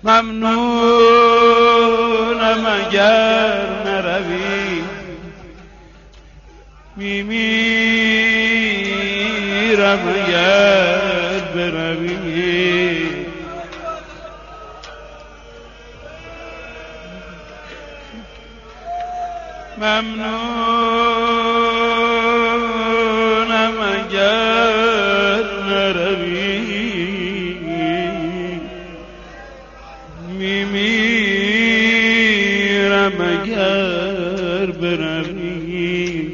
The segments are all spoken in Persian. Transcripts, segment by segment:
ممنونم اگر نروی، میمیرم اگر بروی. ممنونم اگر نروی، میمیرم اگر بروی.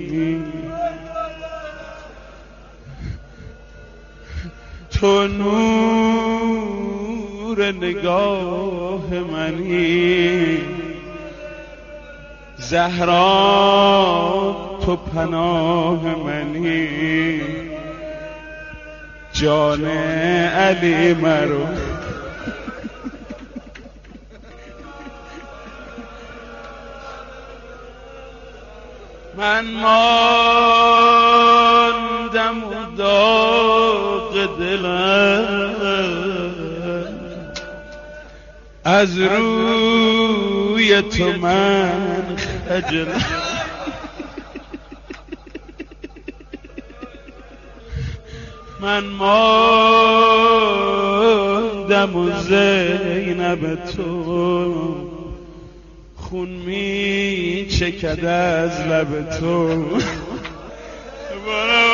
تو نور نگاه منی، زهرا تو پناه منی، جان علی مرو. من ماندم و داغ دلم، از روی تو من خجلم. من ماندم و زینب تو خون می چکد از لب تو.